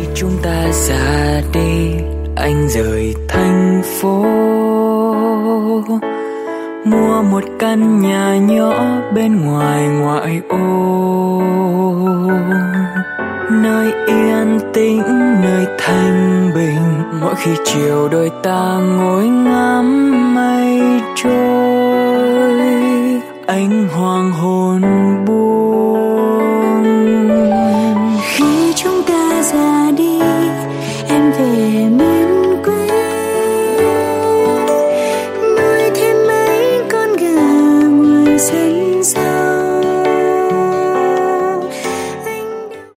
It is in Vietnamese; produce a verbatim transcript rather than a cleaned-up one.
chúng ta ra đi, anh rời thành phố, mua một căn nhà nhỏ bên ngoài ngoại ô, nơi yên tĩnh, nơi thanh bình. Mỗi khi chiều đôi ta ngồi ngắm mây trôi, ánh hoàng hôn buông